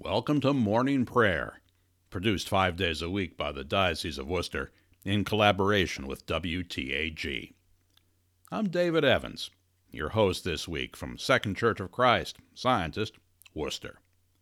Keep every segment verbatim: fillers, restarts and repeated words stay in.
Welcome to Morning Prayer, produced five days a week by the Diocese of Worcester in collaboration with W T A G. I'm David Evans, your host this week from Second Church of Christ, Scientist, Worcester.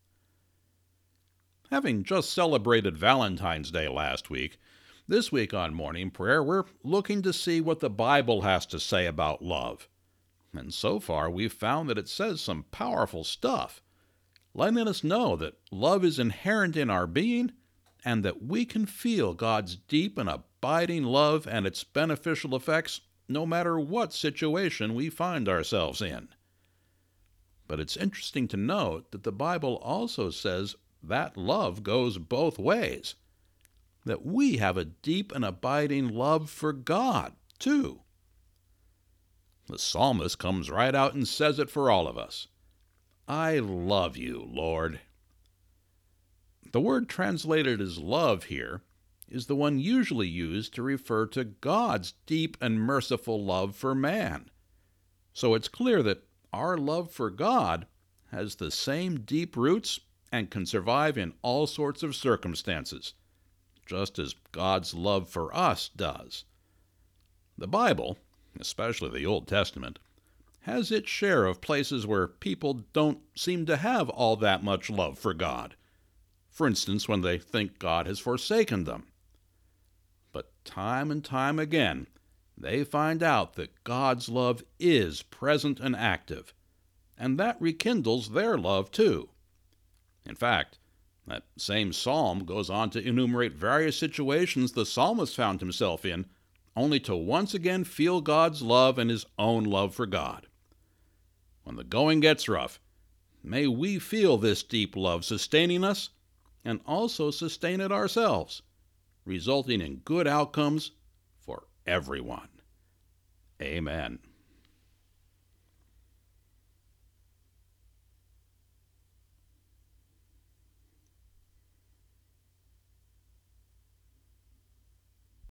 Having just celebrated Valentine's Day last week, this week on Morning Prayer we're looking to see what the Bible has to say about love. And so far we've found that it says some powerful stuff, letting us know that love is inherent in our being and that we can feel God's deep and abiding love and its beneficial effects no matter what situation we find ourselves in. But it's interesting to note that the Bible also says that love goes both ways, that we have a deep and abiding love for God, too. The psalmist comes right out and says it for all of us. I love you, Lord. The word translated as love here is the one usually used to refer to God's deep and merciful love for man. So it's clear that our love for God has the same deep roots and can survive in all sorts of circumstances, just as God's love for us does. The Bible, especially the Old Testament, has its share of places where people don't seem to have all that much love for God. For instance, when they think God has forsaken them. But time and time again, they find out that God's love is present and active, and that rekindles their love too. In fact, that same psalm goes on to enumerate various situations the psalmist found himself in, only to once again feel God's love and his own love for God. When the going gets rough, may we feel this deep love sustaining us and also sustain it ourselves, resulting in good outcomes for everyone. Amen.